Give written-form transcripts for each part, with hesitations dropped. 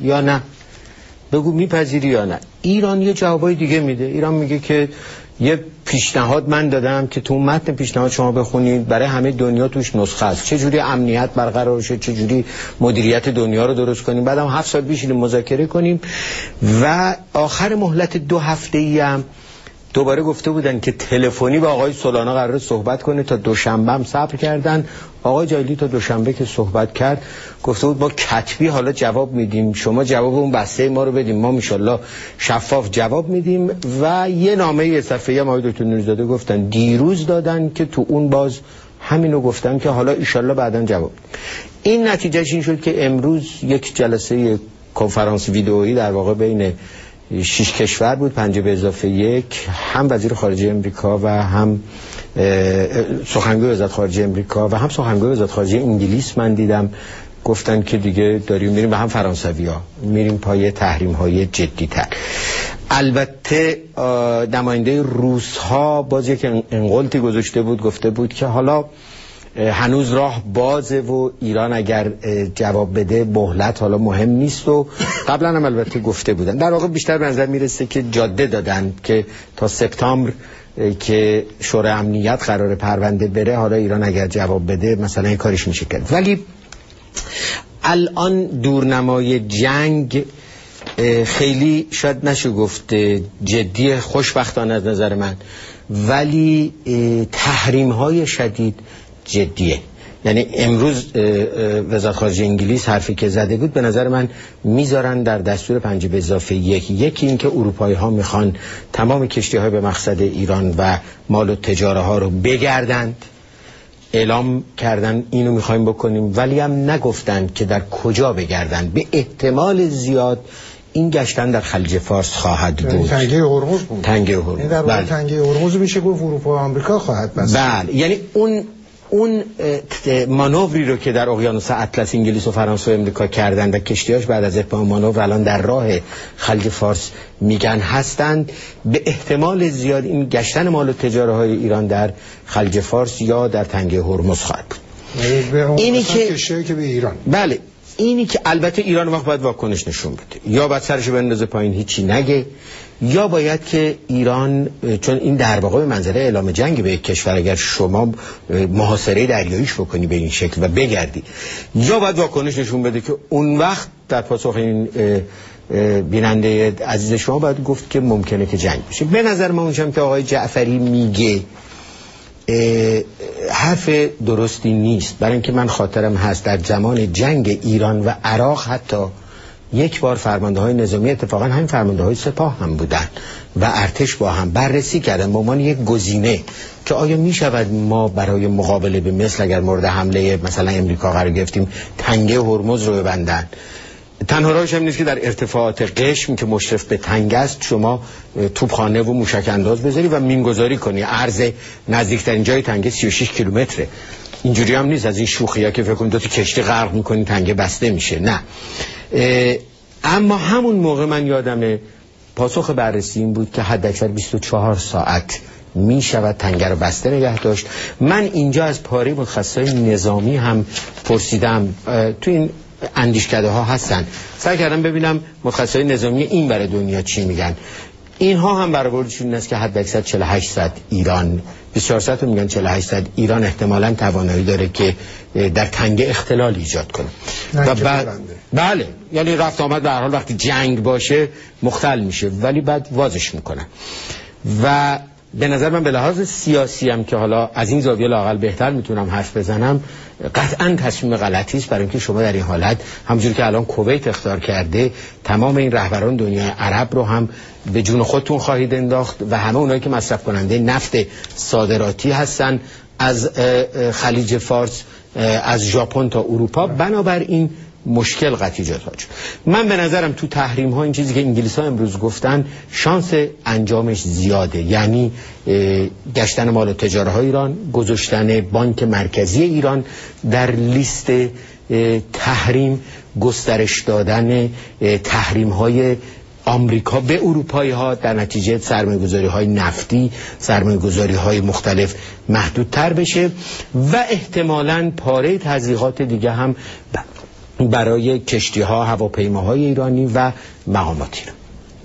یا نه؟ بگو میپذیری یا نه. ایران یه جوابای دیگه میده. ایران میگه که یه پیشنهاد من دادم که تو متن پیشنهاد شما بخونید، برای همه دنیا توش نسخه است، چه جوری امنیت برقرار شه، چه جوری مدیریت دنیا رو درست کنیم، بعدم 7 ساعت بشینیم مذاکره کنیم. و آخر مهلت 2 هفته‌ای هم دوباره گفته بودن که تلفنی با آقای سولانا قراره صحبت کنه. تا دوشنبه هم صبر کردن. آقای جلیلی تا دوشنبه که صحبت کرد گفته بود ما کتبی حالا جواب میدیم، شما جواب اون بسته ما رو بدیم، ما انشالله شفاف جواب میدیم. و یه نامه صفحه‌ای هم آقای دکتر نوری‌زاده گفتن دیروز دادن که تو اون باز همینو گفتن که حالا انشالله بعداً جواب. این نتیجهش این شد که امروز یک جلسه کنفرانس ویدئویی در واقع بین 6 کشور بود، 5+1، هم وزیر خارجه امریکا و هم سخنگوی وزارت خارجه امریکا و هم سخنگوی وزارت خارجه انگلیس من دیدم. گفتن که دیگه داریم میریم و هم فرانسوی‌ها میریم پای تحریم‌های جدی‌تر. البته نماینده روس‌ها باز یک انقلتی گذاشته بود، گفته بود که حالا هنوز راه بازه و ایران اگر جواب بده مهلت حالا مهم نیست. و قبلا هم البته گفته بودن. در واقع بیشتر به نظر میرسه که جاده دادن که تا سپتامبر که شورای امنیت قرار پرونده بره، حالا ایران اگر جواب بده مثلا این کارش میشه کرد. ولی الان دورنمای جنگ خیلی شاید نشه گفت جدی، خوشبختانه از نظر من، ولی تحریم‌های شدید جدیه. یعنی امروز وزارت خارجه انگلیس حرفی که زده بود به نظر من میذارن در دستور 5+1. یکی این که اروپایی ها میخوان تمام کشتی های به مقصد ایران و مال و تجاره ها رو بگردند، اعلام کردن اینو میخوایم بکنیم، ولی هم نگفتن که در کجا بگردن. به احتمال زیاد این گشتن در خلیج فارس خواهد بود. تنگه هرمز بود. تنگه هرمز. در واقع تنگه هرمز میشه گفت اروپا و آمریکا خواهد بست. بله، یعنی اون مانوری رو که در اقیانوس اطلس انگلیس و فرانسه و امریکا کردن و کشتیاش بعد از اتمام مانور الان در راه خلیج فارس میگن هستند، به احتمال زیاد این گشتن مال و تجاره های ایران در خلیج فارس یا در تنگه هرمز خواهد بود. اینی که به ایران، بله، اینی که البته ایران وقت باید واکنش نشون بده، یا باید سرش بندازه پایین هیچی نگه، یا باید که ایران، چون این در واقع به منزله اعلام جنگ به یک کشور، اگر شما محاصره دریاییش بکنی به این شکل و بگردی، یا باید واکنش نشون بده که اون وقت در پاسخ این بیننده عزیز شما باید گفت که ممکنه که جنگ بشه. به نظر من اونجام که آقای جعفری میگه حرف درستی نیست، برای اینکه من خاطرم هست در زمان جنگ ایران و عراق حتی یک بار فرمانده های نظامی، اتفاقا همین فرمانده های سپاه هم بودن و ارتش با هم بررسی کردن به عنوان یک گزینه که آیا می شود ما برای مقابله به مثل اگر مورد حمله مثلا امریکا قرار گرفتیم تنگه هرمز رو ببندن. تنها راهش هم نیست که در ارتفاعات قشم که مشرف به تنگه است شما توپخانه و موشک انداز بذاری و مینگذاری کنی. عرض نزدیکترین جای تنگه 36 کیلومتره. اینجوری هم نیست از این شوخی‌ها که فکر کنید دو تا کشتی غرق می‌کنی تنگه بسته میشه، نه. اما همون موقع من یادمه پاسخ بررسی این بود که حداکثر 24 ساعت می شود تنگه رو بسته نگه داشت. من اینجا از پاره متخصصای نظامی هم پرسیدم، تو این اندیشکده ها هستن، سعی کردم ببینم متخصصای نظامی این برای دنیا چی میگن. اینها هم برآوردشون این است که حداکثر 48 ساعت ایران، 24 ساعت رو میگن 48 ساعت ایران احتمالاً توانایی داره که در تنگه اختلال ایجاد کنه. و بله، یعنی رفت آمد به هر حال وقتی جنگ باشه مختل میشه، ولی بعد وازش میکنن. و به نظر من به لحاظ سیاسی هم که حالا از این زاویه لااقل بهتر میتونم حرف بزنم، قطعا تصمیم غلطی است، برای اینکه شما در این حالت همونجوری که الان کویت اخطار کرده تمام این رهبران دنیای عرب رو هم به جون خودتون خواهید انداخت و همه اونایی که مصرف کننده نفت صادراتی هستن از خلیج فارس، از ژاپن تا اروپا، بنابراین مشکل قطعی ایجاد خواهد شد. من به نظرم تو تحریم ها این چیزی که انگلیس ها امروز گفتن شانس انجامش زیاده، یعنی گشتن مال و تجاره های ایران، گذاشتن بانک مرکزی ایران در لیست تحریم، گسترش دادن تحریم های آمریکا به اروپایی ها، در نتیجه سرمایه‌گذاری های نفتی، سرمایه‌گذاری های مختلف محدودتر بشه و احتمالاً پاره تضییقات دیگه هم برای کشتی‌ها، هواپیماهای ایرانی و مقامات ایران.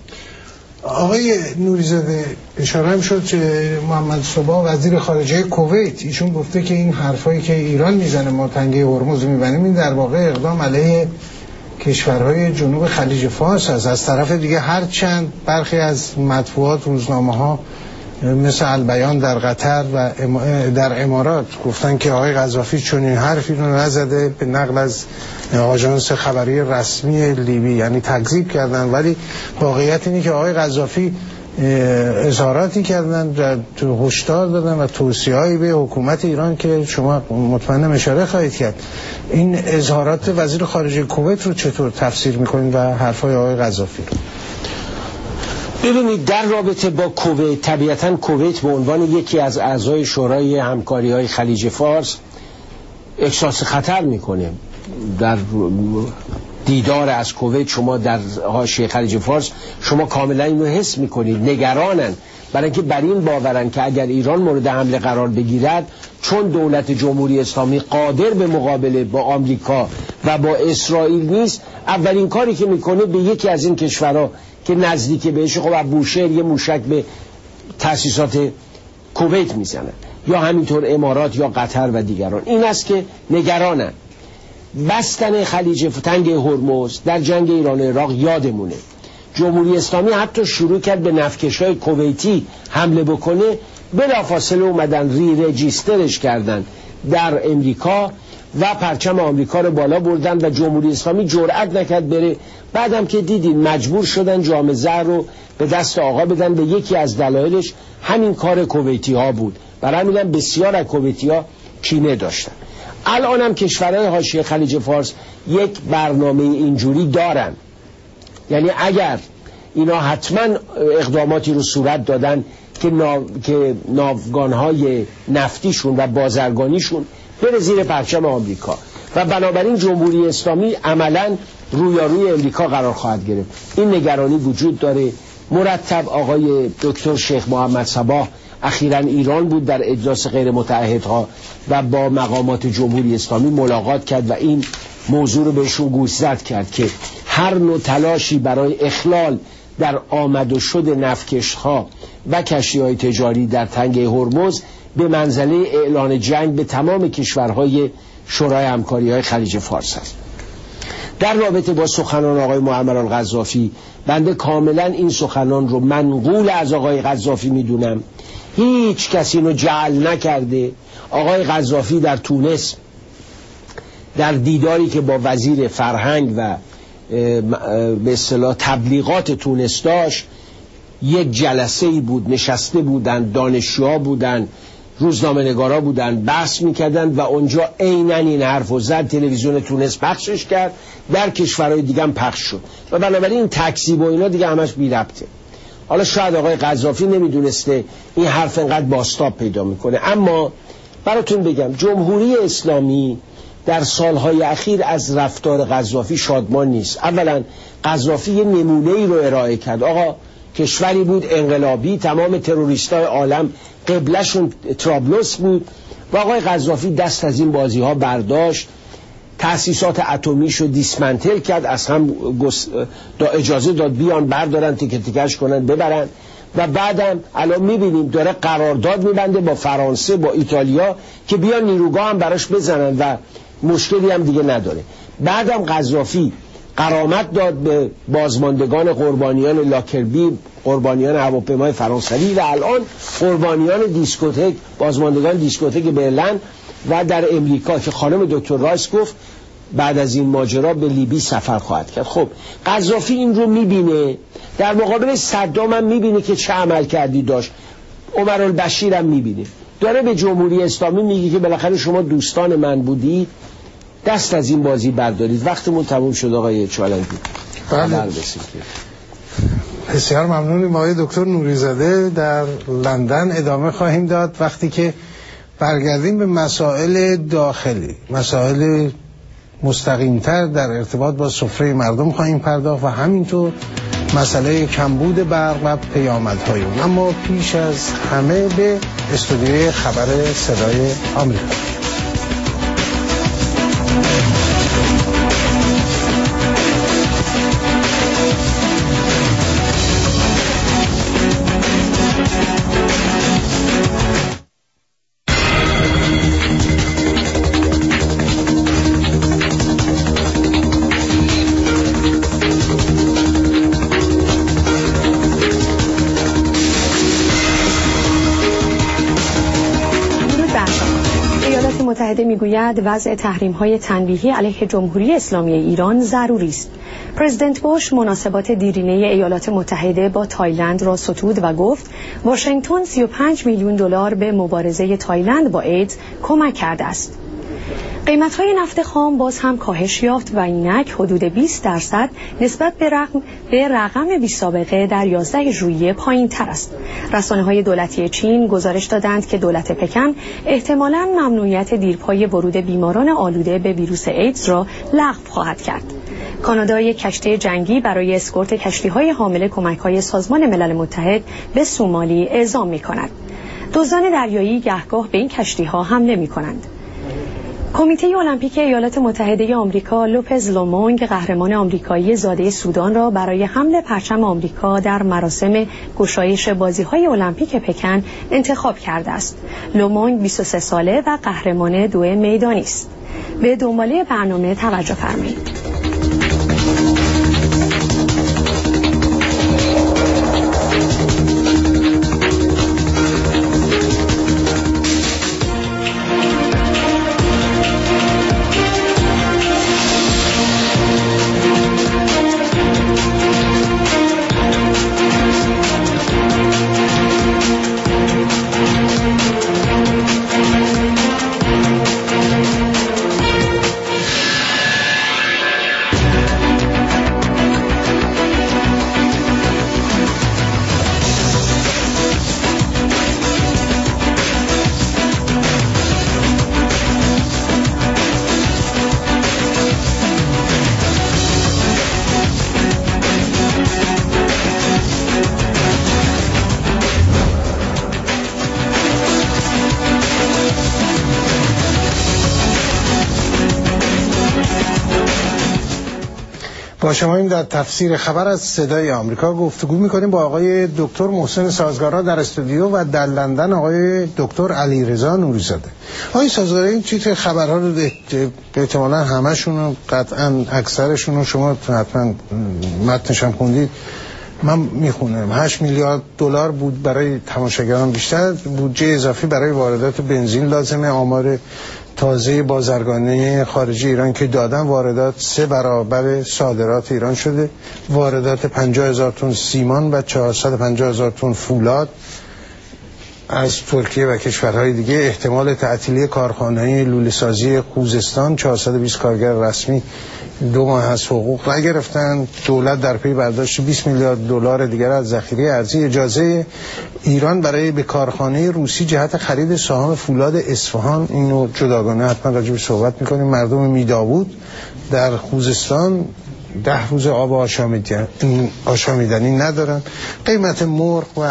آقای نوری‌زاده اشاره هم شد که محمد صبح وزیر خارجه کویت ایشون گفته که این حرفایی که ایران میزنه ما تنگه هرمز میبنیم این در واقع اقدام علیه کشورهای جنوب خلیج فارس است. از طرف دیگه هر چند برخی از مطبوعات روزنامه‌ها مثل البیان در قطر و در امارات گفتن که آقای قذافی چنین حرفی رو نزده، به نقل از آژانس خبری رسمی لیبی، یعنی تکذیب کردن. ولی واقعیت اینه که آقای قذافی اظهاراتی کردن، هشدار دادن و توصیه‌ای به حکومت ایران که شما مطمئنم اشاره خواهید کرد. این اظهارات وزیر خارجه کویت رو چطور تفسیر می‌کنید و حرفای آقای قذافی رو؟ ببینید، در رابطه با کویت، طبیعتاً کویت به عنوان یکی از اعضای شورای همکاری‌های خلیج فارس احساس خطر میکنه. در دیدار از کویت شما در حاشیه خلیج فارس شما کاملا اینو حس میکنید، نگرانن، برای اینکه بر این باورن که اگر ایران مورد حمله قرار بگیرد، چون دولت جمهوری اسلامی قادر به مقابله با آمریکا و با اسرائیل نیست، اولین کاری که میکنه به یکی از این کشورها که نزدیک بهش، خب بوشهر یه موشک به تأسیسات کویت میزنن، یا همینطور امارات یا قطر و دیگران. این است که نگرانن. بستن خلیج تنگ هرمز در جنگ ایران و عراق یادمونه، جمهوری اسلامی حتی شروع کرد به نفتکش‌های کویتی حمله بکنه، بلافاصله اومدن رجیسترش کردن در امریکا و پرچم آمریکا رو بالا بردن و جمهوری اسلامی جرئت نکرد بره. بعدم که دیدین مجبور شدن جام زر رو به دست آقا بدن، به یکی از دلایلش همین کار کویتی ها بود. برای همین بسیار از کویتی ها کینه داشتن. الان هم کشورهای حاشیه خلیج فارس یک برنامه اینجوری دارن، یعنی اگر اینا حتما اقداماتی رو صورت دادن که ناوگانهای نفتیشون و بازرگانیشون بره زیر پرچم آمریکا و بنابراین جمهوری اسلامی عملا رویاروی امریکا قرار خواهد گرفت. این نگرانی وجود داره. مرتب آقای دکتر شیخ محمد صباح اخیراً ایران بود در اجلاس غیر متعهدها و با مقامات جمهوری اسلامی ملاقات کرد و این موضوع رو بهشون گوشزد کرد که هر نوع تلاشی برای اخلال در آمد و شد نفتکش‌ها و کشتی‌های تجاری در تنگه هرمز به منزله اعلان جنگ به تمام کشورهای شورای همکاری‌های خلیج فارس است. در رابطه با سخنان آقای معمر القذافی، بنده کاملا این سخنان رو منقول از آقای قذافی میدونم. هیچ کسی رو جعل نکرده. آقای قذافی در تونس در دیداری که با وزیر فرهنگ و به اصطلاح تبلیغات تونس داشت، یک جلسه‌ای بود، نشسته بودن، دانشجوها بودن، روزنامه‌نگارا بودن، بحث میکردن و اونجا عیناً این حرفو زد. تلویزیون تونس پخشش کرد، در کشورهای دیگه هم پخش شد و بنابراین این تکذیب و اینا دیگه همش بی ربطه. حالا شاید آقای قذافی نمیدونسته این حرف انقدر بازتاب پیدا میکنه، اما براتون بگم جمهوری اسلامی در سالهای اخیر از رفتار قذافی شادمان نیست. اولا قذافی یه نمونه‌ای رو ارائه کرد. آقا کشوری بود انقلابی، تمام تروریستای عالم قبلشون طرابلس بود و آقای قذافی دست از این بازی ها برداشت، تأسیسات اتمیشو دیسمنتل کرد، از هم اجازه داد بیان بردارن، تیکه تیکش کنن ببرن و بعدم الان میبینیم داره قرارداد میبنده با فرانسه، با ایتالیا که بیان نیروگاه هم براش بزنن و مشکلی هم دیگه نداره. بعدم قذافی غرامت داد به بازماندگان قربانیان لاکربی، قربانیان هواپیمای فرانسوی و الان قربانیان دیسکوتک، بازماندگان دیسکوتک برلین و در امریکا که خانم دکتر رایس گفت بعد از این ماجرا به لیبی سفر خواهد کرد. خب قذافی این رو میبینه، در مقابل صدام هم میبینه که چه عمل کردی داشت، عمر البشیر هم میبینه، داره به جمهوری اسلامی میگه که بالاخره شما دوستان من بودی، دست از این بازی بردارید. وقتمون تموم شد آقای چالنگی. بله. بسیار ممنونیم آقای دکتر نوری‌زاده. در لندن ادامه خواهیم داد وقتی که برگردیم به مسائل داخلی، مسائل مستقیمتر در ارتباط با سفره مردم خواهیم پرداخت و همینطور مسئله کمبود برق و پیامدهای اون. اما پیش از همه به استودیوی خبر صدای آمریکا. متحده میگوید وضع تحریم‌های تنبیهی علیه جمهوری اسلامی ایران ضروری است. پرزیدنت بوش مناسبات دیرینه ایالات متحده با تایلند را ستود و گفت واشنگتن 35 میلیون دلار به مبارزه تایلند با ایدز کمک کرده است. قیمت‌های نفت خام باز هم کاهش یافت و اینک حدود 20% نسبت به رقم بی‌سابقه در 11 ژوئیه پایین‌تر است. رسانه‌های دولتی چین گزارش دادند که دولت پکن احتمالاً ممنوعیت دیرپای ورود بیماران آلوده به ویروس ایدز را لغو خواهد کرد. کانادا یک کشتی جنگی برای اسکورت کشتی‌های حامل کمک‌های سازمان ملل متحد به سومالی اعزام می‌کند. دزدان دریایی گهگاه به این کشتی‌ها حمله می‌کنند. کمیته المپیک ایالات متحده آمریکا لوپز لومونگ قهرمان آمریکایی زاده سودان را برای حمل پرچم آمریکا در مراسم گشایش بازی‌های المپیک پکن انتخاب کرده است. لومونگ 23 ساله و قهرمان 2 میدانی است. به دنباله برنامه توجه فرمایید. با شما این در تفسیر خبر از صدای آمریکا گفتگو می‌کنیم با آقای دکتر محسن سازگارا در استودیو و در لندن آقای دکتر علیرضا نوری‌زاده. آقای سازگارا این تیتر خبرها رو احتمالاً همشون قطعاً اکثرشون رو شما حتما متنش هم خوندید، من میخونم 8 میلیارد دلار بود برای تماشاگران بیشتر، بودجه اضافی برای واردات بنزین لازمه. آمار تازه بازرگانی خارجی ایران که دادن واردات 3 برابر صادرات ایران شده. واردات 50,000 تن سیمان و 450,000 تن فولاد از ترکیه و کشورهای دیگه. احتمال تعطیلی کارخانه‌های لوله‌سازی خوزستان، 420 کارگر رسمی 2 ماه از حقوق نگرفتن. دولت در پی برداشت 20 میلیارد دلار دیگر از ذخیره ارزی. اجازه ایران برای به کارخانه روسی جهت خرید سهام فولاد اصفهان، اینو جداگانه حتما راجع به صحبت می‌کنیم. مردم میداوود در خوزستان 10 روز آب آشامیدنی ندارن. قیمت مرغ و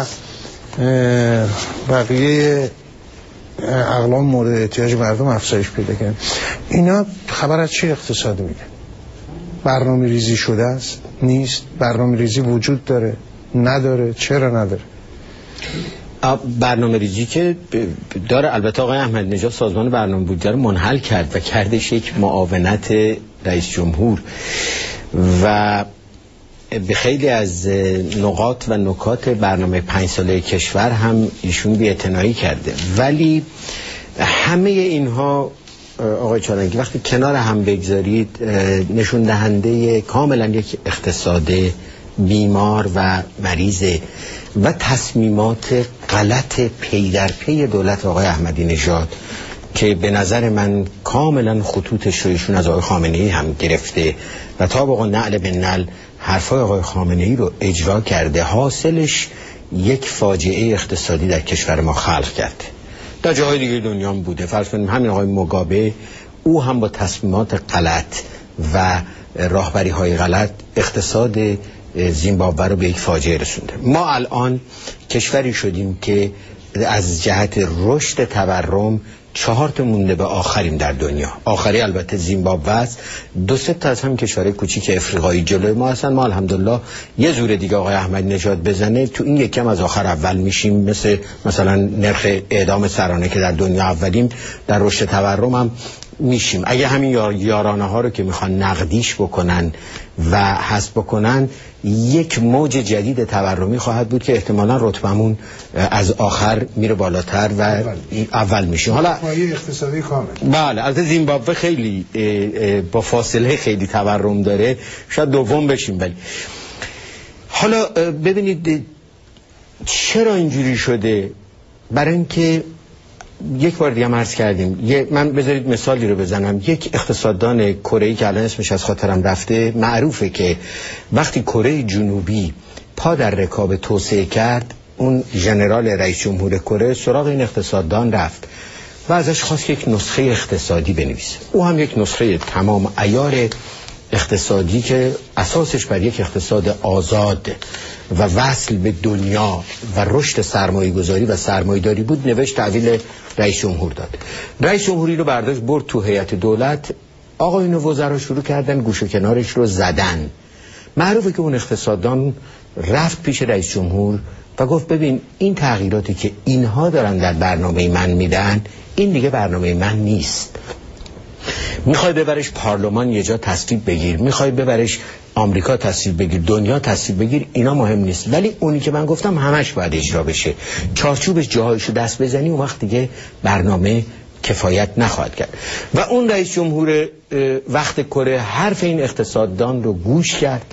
بقیه اقلام مورد احتیاج مردم افزایش پیدا کرد. اینا خبر از چه اقتصادی میگه؟ برنامه ریزی شده است؟ نیست؟ برنامه ریزی وجود داره؟ نداره؟ چرا نداره؟ برنامه ریزی که داره. البته آقای احمدی نژاد سازمان برنامه بودجه رو منحل کرد و کردش یک معاونت رئیس جمهور و به خیلی از نقاط و نکات برنامه 5 ساله کشور هم ایشون بی‌اعتنایی کرده. ولی همه اینها آقای چالنگی وقتی کنار هم بگذارید نشون دهنده کاملا یک اقتصاد بیمار و مریضه و تصمیمات غلط پی در پی دولت آقای احمدی نژاد که به نظر من کاملا خطوطش رو ایشون از آقای خامنه‌ای هم گرفته و تا واقعا نعل به نعل حرفای آقای خامنه‌ای رو اجرا کرده. حاصلش یک فاجعه اقتصادی در کشور ما خلق کرده. در جاهای دیگه دنیا هم بوده. فرض کنیم همین آقای موگابه، او هم با تصمیمات غلط و راهبری‌های غلط اقتصاد زیمبابوه رو به یک فاجعه رسونده. ما الان کشوری شدیم که از جهت رشد تورم 4 تا مونده به آخریم در دنیا. آخری البته زیمبابوه است. 2-3 تا از هم کشورهای کوچیک افریقایی جلوی ما هستن. ما الحمدلله یه زور دیگه آقای احمدی نژاد بزنه تو این یکم از آخر اول میشیم. مثلا نرخ اعدام سرانه که در دنیا اولیم، در رشد تورم هم میشیم. اگه همین یارانه ها رو که میخوان نقدیش بکنن و حذف بکنن، یک موج جدید تورمی خواهد بود که احتمالاً رتبمون از آخر میره بالاتر و اول میشیم. حالا پایه اقتصادی کامل. بله، البته زیمبابوه خیلی با فاصله خیلی تورم داره، شاید دوم بشیم. ولی حالا ببینید چرا اینجوری شده. برای اینکه یک بار دیگه عرض کردیم، من بذارید مثالی رو بزنم. یک اقتصاددان کره‌ای که الان اسمش از خاطرم رفته، معروفه که وقتی کره جنوبی پا در رکاب توسعه کرد، اون ژنرال رئیس جمهور کره سراغ این اقتصاددان رفت و ازش خواست یک نسخه اقتصادی بنویسه. او هم یک نسخه تمام عیار اقتصادی که اساسش بر یک اقتصاد آزاد و وصل به دنیا و رشد سرمایه‌گذاری و سرمایه‌داری بود نوشت، تحویل رئیس جمهور داد. رئیس جمهوری رو برداشت برد تو هیئت دولت، آقایون وزرا شروع کردن گوش و کنارش رو زدن. معروفه که اون اقتصاددان رفت پیش رئیس جمهور و گفت ببین این تغییراتی که اینها دارن در برنامه من میدن، این دیگه برنامه من نیست. میخوای ببرش پارلمان یه جا تصویب بگیر، میخوای ببرش آمریکا تصویب بگیر، دنیا تصویب بگیر، اینا مهم نیست، ولی اونی که من گفتم همش باید اجرا بشه. چارچوبش جاهایشو دست بزنی، اون وقت دیگه برنامه کفایت نخواهد کرد. و اون رئیس جمهور وقت کره حرف این اقتصاددان رو گوش کرد،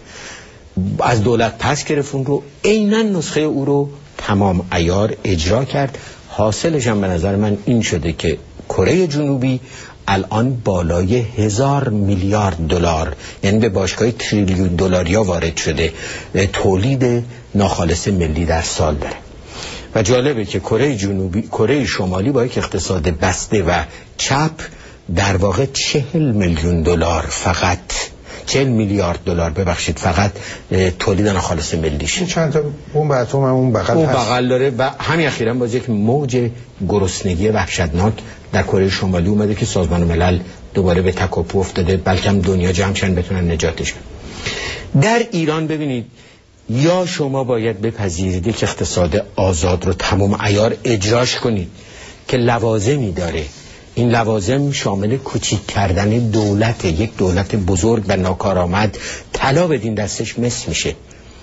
از دولت پس گرفت، اون رو عیناً نسخه او رو تمام عیار اجرا کرد. حاصلش هم به نظر من این شده که کره جنوبی الان بالای 1000 میلیارد دلار، یعنی به باشگاه تریلیون دلاریا وارد شده، تولید ناخالص ملی در سال داره. و جالبه که کره شمالی با یک اقتصاد بسته و چپ در واقع 40 میلیون دلار فقط 40 میلیارد دلار ببخشید فقط تولید ناخالص ملیشه. چند تا بمب اتم هم اون بغل داره و همین اخیراً باز یک موج گرسنگی وحشتناک در کره شمالی اومده که سازمان ملل دوباره به تکاپو افتاده، بلکه هم دنیا جمعشن بتونن نجاتش بدن. در ایران ببینید، یا شما باید بپذیرید که اقتصاد آزاد رو تمام عیار اجراش کنید که لوازمی داره. این لوازم شامل کوچیک کردن دولت، یک دولت بزرگ و ناکارآمد، طلا بدین دستش مس میشه.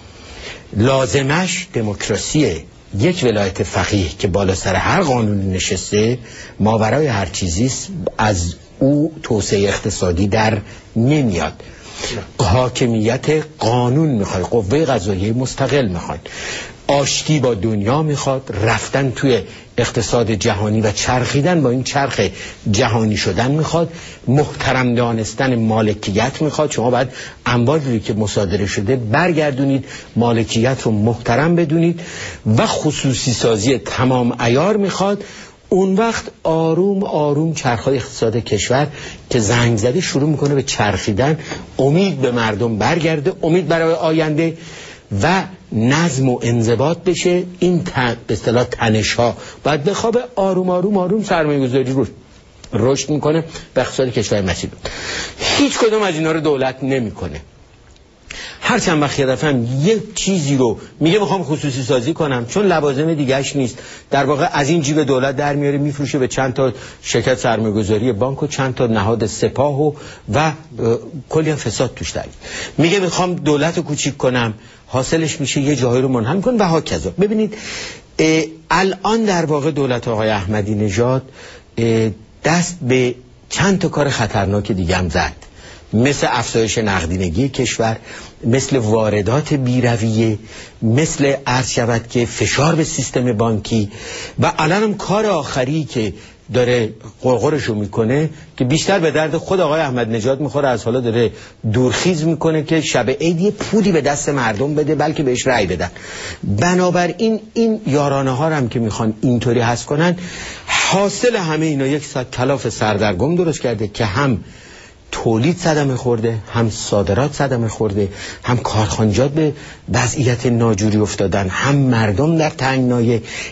لازمش دموکراسیه، یک ولایت فقیه که بالا سر هر قانونی نشسته، ماورای هر چیزیست، از او توسعه اقتصادی در نمیاد. حاکمیت قانون میخواد، قوه قضاییه مستقل میخواد، آشتی با دنیا میخواد، رفتن توی اقتصاد جهانی و چرخیدن با این چرخ جهانی شدن میخواد، محترم دانستن مالکیت میخواد. شما باید اموالی که مصادره شده برگردونید، مالکیت رو محترم بدونید و خصوصی سازی تمام عیار میخواد. اون وقت آروم آروم چرخهای اقتصاد کشور که زنگ زده شروع میکنه به چرخیدن، امید به مردم برگرده، امید برای آینده و نظم و انضباط بشه. این به اصطلاح تنش ها باید بخوابه، آروم آروم آروم سرمایه‌گذاری رو رشد میکنه به اقتصاد کشور مسیر. هیچ کدوم از اینا رو دولت نمیکنه. هر چند وقت یه دفعه هم یک چیزی رو میگه میخوام خصوصی سازی کنم، چون لوازم دیگهش نیست، در واقع از این جیب دولت در میاره میفروشه به چند تا شرکت سرمایه‌گذاری بانک و چند تا نهاد سپاه و کلی هم فساد توش داره. میگه میخوام دولت رو کوچیک کنم، حاصلش میشه یه جایی رو منحل کن و هاکذا. ببینید الان در واقع دولت آقای احمدی نژاد دست به چند تا کار خطرناک دیگه هم زد، مثل افزایش نقدینگی کشور، مثل واردات بی‌رویه، مثل عرض شود که فشار به سیستم بانکی. و الان هم کار آخری که داره قرقرشو میکنه که بیشتر به درد خود آقای احمد نژاد میخوره، از حالا داره دورخیز میکنه که شب عید یه پولی به دست مردم بده بلکه بهش رأی بدن. بنابراین این یارانه ها هم که میخوان اینطوری حذف کنن، حاصل همه اینا یک کلاف سردرگم درست کرده که هم تولید صدمه خورده، هم صادرات صدمه خورده، هم کارخانجات به وضعیت ناجوری افتادن، هم مردم در تنگنای